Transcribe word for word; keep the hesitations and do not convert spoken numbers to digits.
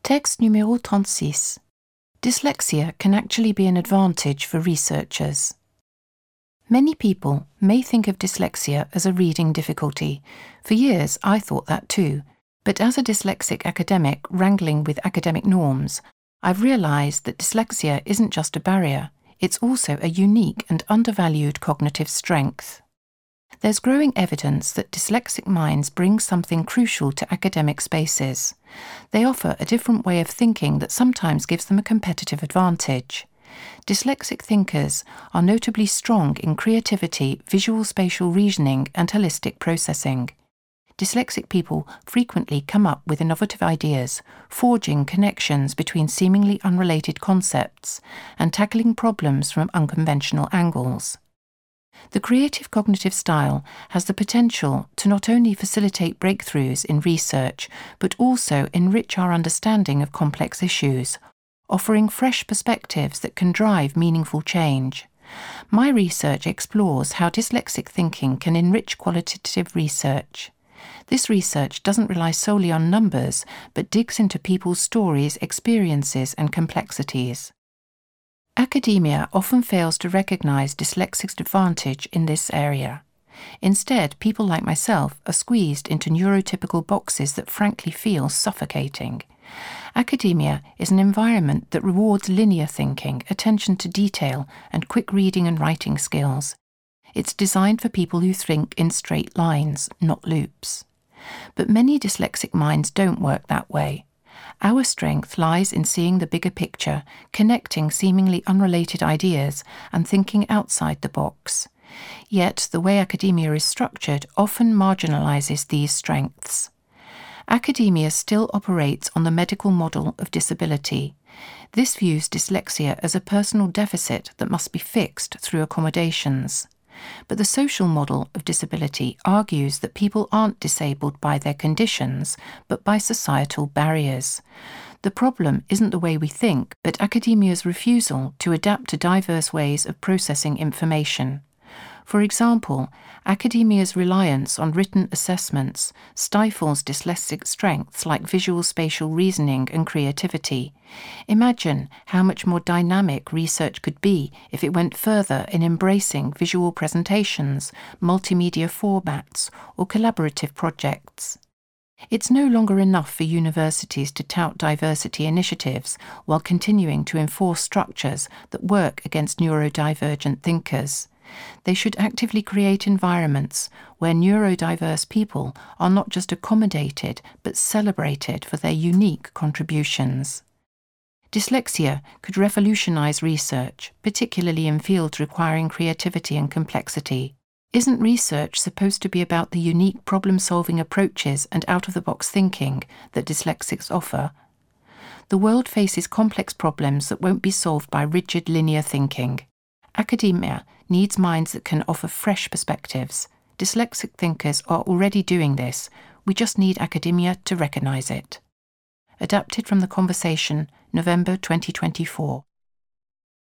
Texte numéro trente-six. Dyslexia can actually be an advantage for researchers. Many people may think of dyslexia as a reading difficulty. For years, I thought that too. But as a dyslexic academic wrangling with academic norms, I've realised that dyslexia isn't just a barrier, it's also a unique and undervalued cognitive strength. There's growing evidence that dyslexic minds bring something crucial to academic spaces. They offer a different way of thinking that sometimes gives them a competitive advantage. Dyslexic thinkers are notably strong in creativity, visual spatial reasoning, and holistic processing. Dyslexic people frequently come up with innovative ideas, forging connections between seemingly unrelated concepts, and tackling problems from unconventional angles. The creative cognitive style has the potential to not only facilitate breakthroughs in research, but also enrich our understanding of complex issues, offering fresh perspectives that can drive meaningful change. My research explores how dyslexic thinking can enrich qualitative research. This research doesn't rely solely on numbers, but digs into people's stories, experiences, and complexities. Academia often fails to recognise dyslexic's advantage in this area. Instead, people like myself are squeezed into neurotypical boxes that frankly feel suffocating. Academia is an environment that rewards linear thinking, attention to detail, and quick reading and writing skills. It's designed for people who think in straight lines, not loops. But many dyslexic minds don't work that way. Our strength lies in seeing the bigger picture, connecting seemingly unrelated ideas, and thinking outside the box. Yet, the way academia is structured often marginalises these strengths. Academia still operates on the medical model of disability. This views dyslexia as a personal deficit that must be fixed through accommodations. But the social model of disability argues that people aren't disabled by their conditions, but by societal barriers. The problem isn't the way we think, but academia's refusal to adapt to diverse ways of processing information. For example, academia's reliance on written assessments stifles dyslexic strengths like visual spatial reasoning and creativity. Imagine how much more dynamic research could be if it went further in embracing visual presentations, multimedia formats, or collaborative projects. It's no longer enough for universities to tout diversity initiatives while continuing to enforce structures that work against neurodivergent thinkers. They should actively create environments where neurodiverse people are not just accommodated but celebrated for their unique contributions. Dyslexia could revolutionise research, particularly in fields requiring creativity and complexity. Isn't research supposed to be about the unique problem-solving approaches and out-of-the-box thinking that dyslexics offer? The world faces complex problems that won't be solved by rigid linear thinking. Academia needs minds that can offer fresh perspectives. Dyslexic thinkers are already doing this. We just need academia to recognise it. Adapted from The Conversation, November twenty twenty-four.